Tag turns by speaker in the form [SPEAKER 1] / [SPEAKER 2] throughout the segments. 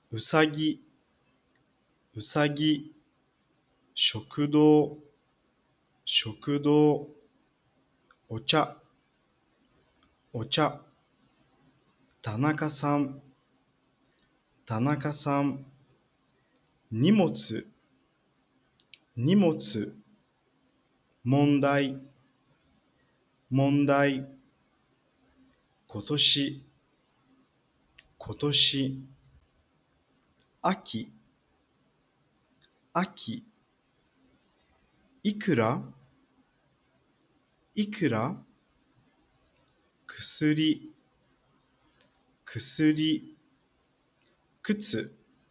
[SPEAKER 1] うさぎ、うさぎ、食堂、食堂、お茶、お茶、田中さん、田中さん、荷物、荷物、問題、問題、今年、今年、秋、秋、いくら、いくら、薬、薬、靴、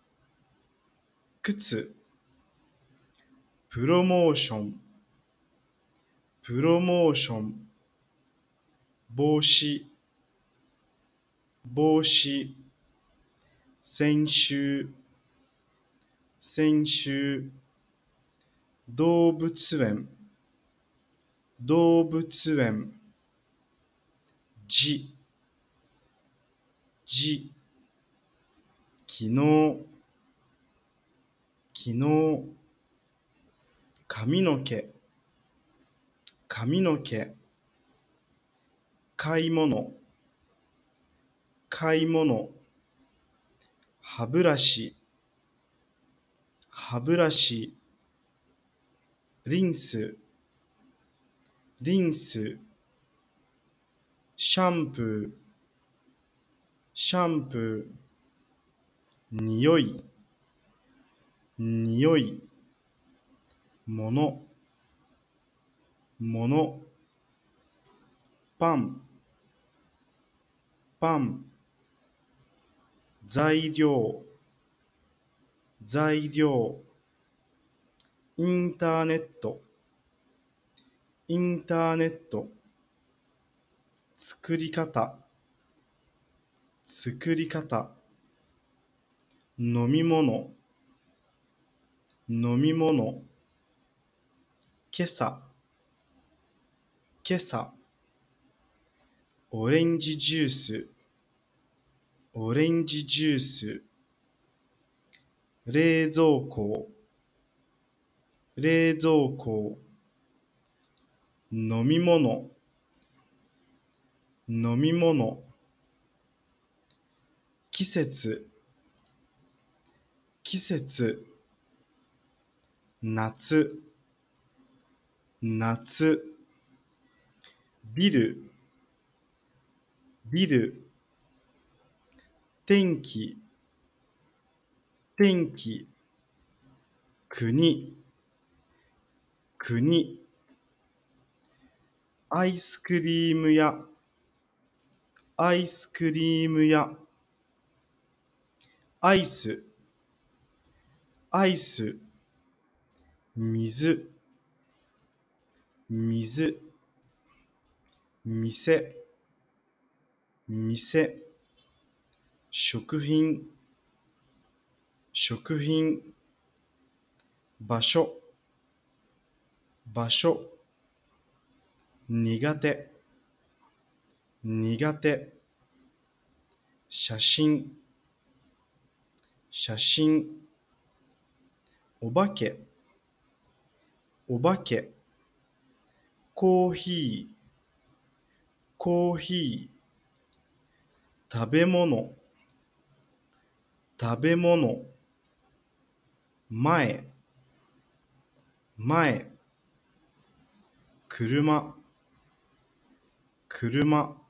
[SPEAKER 1] 靴、プロモーション、プロモーション、帽子、帽子、先週、先週、動物園、動物園、じ、じ、昨日、昨日、髪の毛、髪の毛、買い物、買い物、歯ブラシ、歯ブラシ、リンス、リンス、シャンプー、シャンプー、匂い、匂い、もの、もの、パン、パン、材料、材料、インターネット、インターネット、作り方、作り方、飲み物、飲み物、今朝、今朝、オレンジジュース、オレンジジュース、冷蔵庫、冷蔵庫、飲み物、飲み物、季節、季節、夏、夏、ビル、ビル、天気、天気、国、国、アイスクリーム屋、アイスクリーム屋、アイス、アイス、水、水、店、店、食品、食品、場所、場所、苦手、苦手、写真、写真、お化け、お化け、コーヒー、コーヒー、食べ物、食べ物、前、前、車、車、